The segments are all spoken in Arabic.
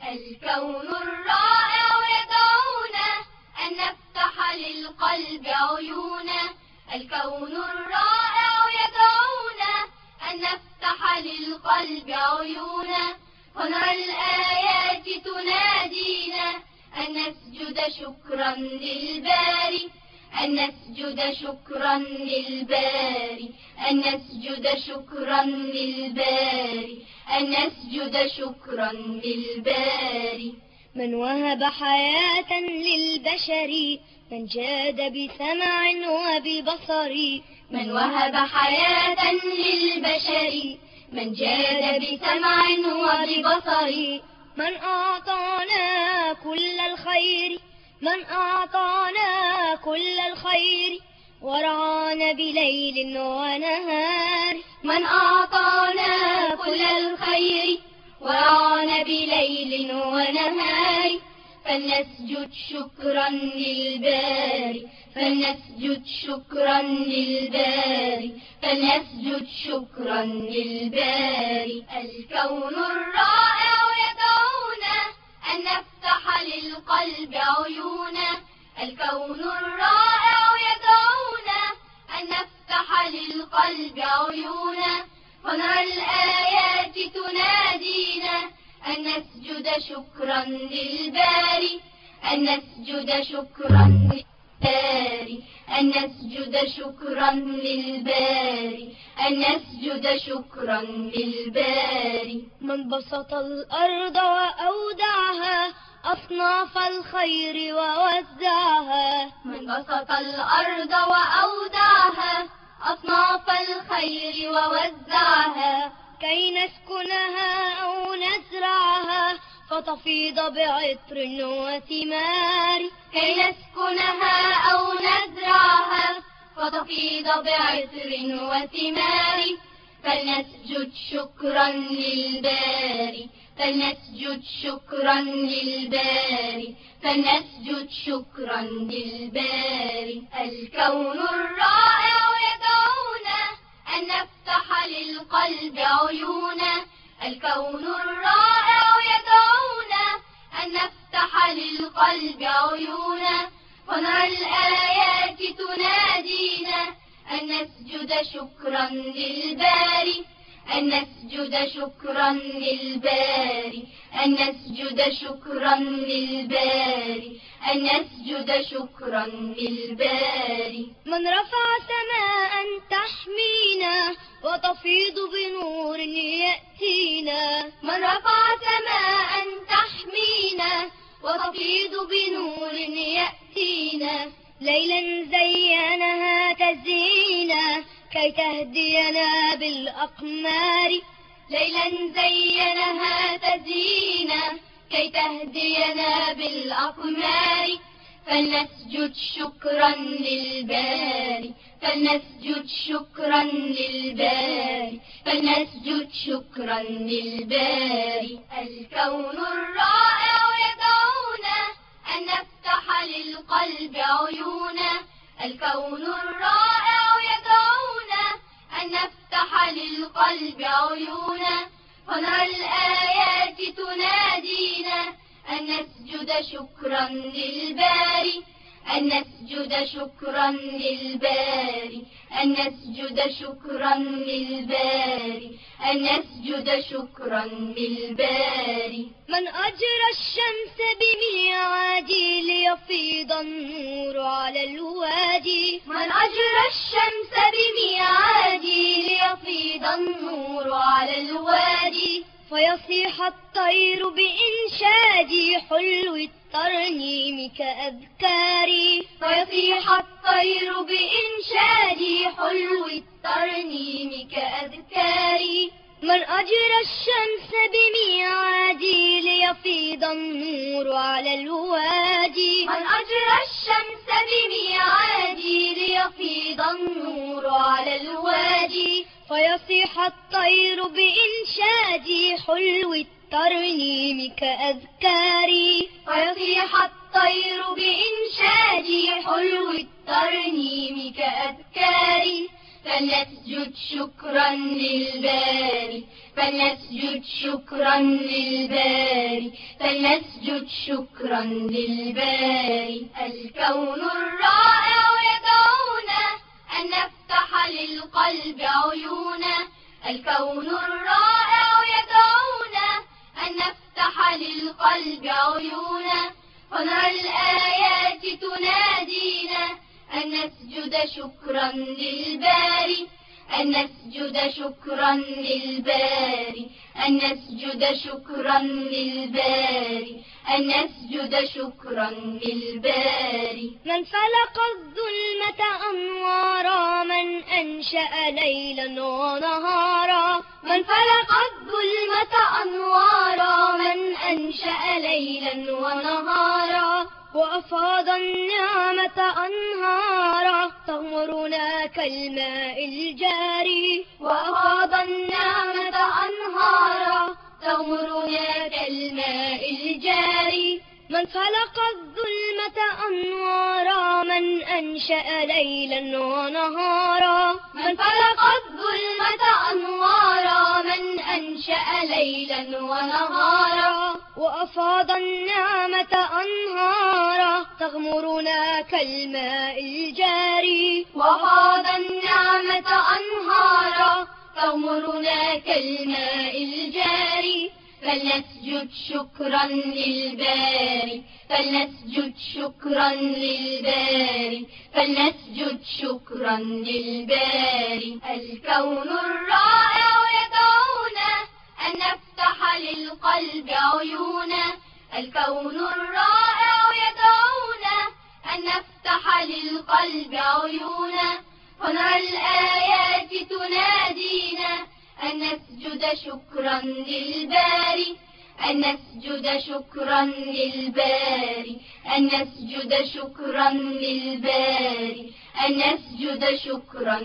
الكون الرائع يدعونا أن نفتح للقلب عيونا. الكون الرائع يدعونا أن نفتح للقلب عيونا، ونرى الآيات تنادينا أن نسجد شكرا للباري، أن نسجد شكرا للباري، أن نسجد شكرا للباري، أن نسجد شكرا للباري. من وهب حياة للبشر، من جاد بسمع وببصر. من وهب حياة للبشر، من جاد بسمع وببصر. من أعطانا كل الخير، من أعطانا كل الخير، ورعانا بليل ونهار. من أعطانا كل الخير، ورعانا بليل ونهار. فلنسجد شكرا للباري، فلنسجد شكرا للباري، فلنسجد شكرا للباري. الكون الرائع يدعونا أن نفتح للقلب عيونا. الكون الرائع يدعونا أن نفتح للقلب عيونا، ونرى الآيات تنادينا أن نسجد شكرا للباري، أن نسجد شكرا للباري، أن نسجد شكرا للباري، أن نسجد شكرا للباري. من بسط الأرض وأودعها أصناف الخير ووزعها. من بسط الأرض وأودعها أصناف الخير ووزعها، كي نسكنها أو نزرعها فتفيض بعطر وثمار. كي نسكنها أو نزرعها فتفيض بعطر وثمار. فلنسجد شكرا للباري، فلنسجد شكرا للباري، فلنسجد شكرا للباري. الكون الرائع يدعونا أن نفتح للقلب عيونا. الكون الرائع يدعونا أن نفتح للقلب عيونا، ونرى الآيات تنادينا أن نسجد شكرا للباري، أن نسجد شكرا للباري، أن نسجد شكرا للباري، أن نسجد شكرا للباري. من رفع سماء تحمينا وتفيض بنور يأتينا. من رفع سماء تحمينا وتفيض بنور يأتينا. ليلا زينها تزيينا كي تهدينا بالأقمار. ليلا زينها تزيينا كي تهدينا بالأقمار. فلنسجد شكرا للباري، فلنسجد شكرا للباري، فلنسجد شكرا للباري. الكون الرائع يدعونا أن نفتح للقلب عيونا. الكون الرائع يدعونا أن نفتح للقلب عيونا، ونرى الآيات تنادينا أن نسجد شكرا للباري، أن نسجد شكرا للباري، أن نسجد شكرا للباري، أن نسجد شكرا للباري. من أجرى الشمس بميعادي ليفيض النور على الوادي. من أجرى الشمس بميعادي ليفيض النور على الوادي. فيصيح الطير بإنشادي حلو الترنيم كأذكاري. فيصيح الطير بإنشادي حلو الترنيم كأذكاري. من أجرى الشمس بميعادي ليفيض النور على الوادي. من أجرى الشمس بميعادي ليفيض النور على الوادي. فيصيح الطير بإنشادي حلو الترنيم كأذكاري. فيصيح الطير بإنشادي حلو الترنيم كأذكاري. فلنسجد شكرا للباري فلنسجد شكرا للباري فلنسجد شكرا للباري. الكون الرائع يدعونا أن نفتح للقلب عيونا الكون الرائع يدعونا أن نفتح للقلب عيونا ونرى الآيات تنادينا أن نسجد شكرا للباري أن نسجد شكرا للباري أن نسجد شكرا للباري أن نسجد شكرا للباري. من خلق الظلمة أنوارا من أنشأ ليلا ونهارا من خلق الظلمة أنوارا من أنشأ ليلا ونهارا وأفاض النعمة أنهارا تغمرنا كالماء الجاري وأفاض النعمة أنهارا تغمرنا كالماء الجاري. من خلق الظلمة أنوارا من أنشأ ليلا ونهارا من خلق الظلمة أنوارا من أنشأ ليلا ونهارا وأفاض النعمة أنهارا تغمرنا كالماء الجاري وأفاض النعمة أنهارا تغمرنا كالماء الجاري. فلنسجد شكرا للباري فلنسجد شكرا للباري فلنسجد شكرا للباري. الكون الرائع يدعونا أن نفتح للقلب عيونا الكون الرائع يدعونا أن نفتح للقلب عيونا ونرى الآيات تنادينا أن نسجد شكرا للباري أن نسجد شكرا للباري أن نسجد شكرا للباري أن نسجد شكرا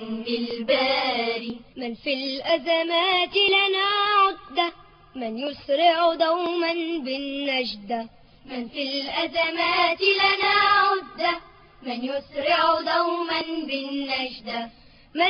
للباري. من في الأزمات لنا عدة من يسرع دوما بالنجدة من في الأزمات لنا عدة من يسرع دوما بالنجدة. من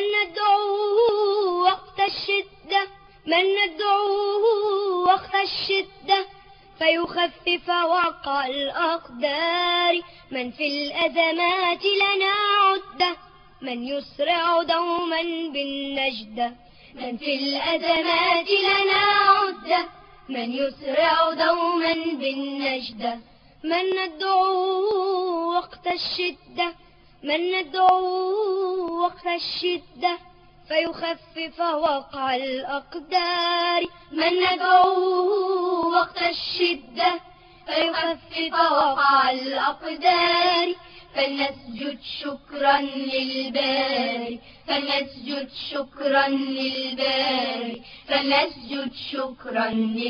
ندعوه وقت الشدة من ندعوه وقت الشدة فيخفف وقع الأقدار. من في الأزمات لنا عدة من يسرع دوما بالنجدة من في الأزمات لنا عدة من يسرع دوما بالنجدة. من ندعوه وقت الشدة من ندعوه وقت الشدة فيخفف وقع الأقدار. من ندعوه وقت الشدة فيخفف وقع الأقدار. فلنسجد شكرا للباري فلنسجد شكرا للباري فلنسجد شكرا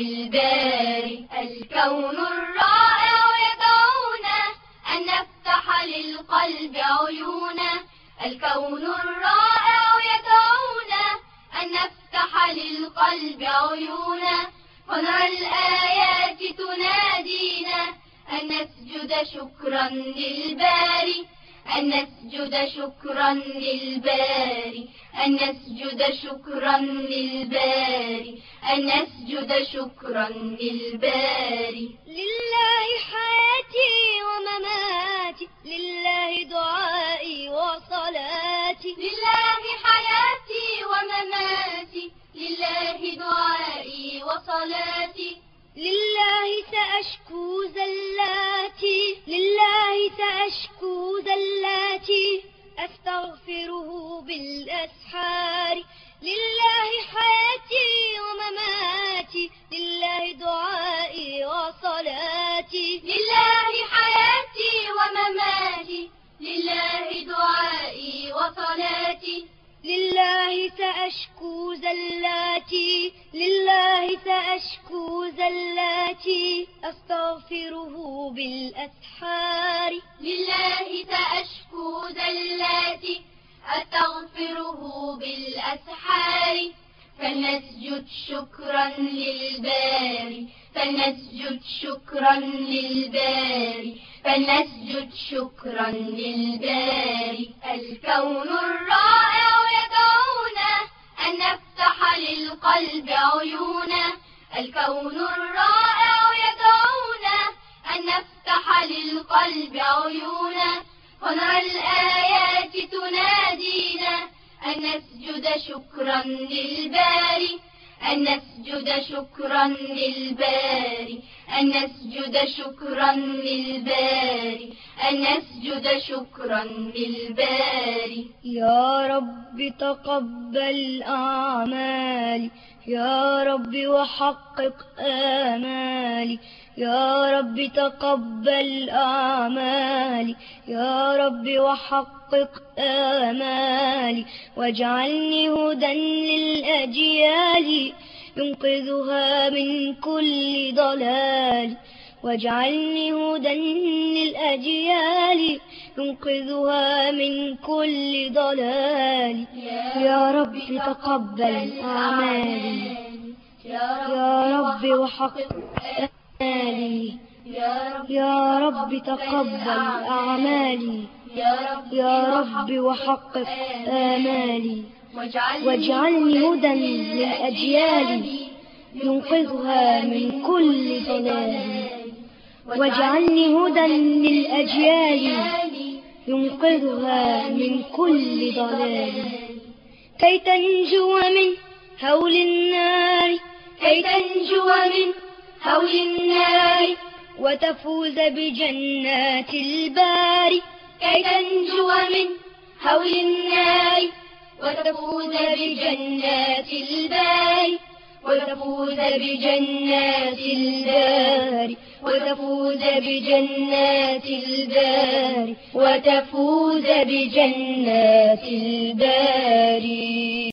للباري. الكون الرائع يدعونا أن نفتح للقلب عيونا الكون الرائع يدعونا أن نفتح للقلب عيونا ونرى الآيات تنادينا أن نسجد شكرا للباري أن نسجد شكرا للباري أن نسجد شكرا للباري أن نسجد شكرا للباري. لله حياتي ومماتي لله دعائي وصلاتي لله حياتي ومماتي لله دعائي وصلاتي. لله سأشكو زلاتي لله سأشكو زلاتي أستغفره بالأسحار. لله حياتي ومماتي لله دعائي وصلاتي لله حياتي ومماتي لله دعائي وصلاتي. لله سأشكو زلاتي لله سأشكو زلاتي أستغفره بالأسحار. لله سأشكو زلاتي أستغفره بالأسحار. فلنسجد شكرا للباري، فلنسجد شكرا للباري، فلنسجد شكرا للباري. الكون الرائع يدعونا أن نفتح للقلب عيونا، الكون الرائع يدعونا أن نفتح للقلب عيونا، ونرى الآيات تنادينا أن نسجد شكرا للباري، أن نسجد شكرا للباري، أن نسجد شكرا للباري، أن نسجد شكرا للباري. يا رب تقبل أعمالي، يا رب وحقق آمالي، يا رب تقبل أعمالي، يا رب وحقق آمالي، واجعلني هدى للأجيال ينقذها من كل ضلال، واجعلني هدى للأجيال ينقذها من كل ضلال. يا رب تقبل أعمالي، يا رب وحقق آمالي، يا رب تقبل أعمالي، يا رب وحقق آمالي، واجعلني هدى للأجيال ينقذها من كل ضلال، واجعلني هدى للأجيال ينقذها من كل ضلال. كي تنجو من هول النار، كي تنجو من هول النار وتفوز بجنات الباري، كي تنجو من هول النار وتفوز بجنات الباري، وتفوز بجنات الباري، وتفوز بجنات الباري، وتفوز بجنات الباري.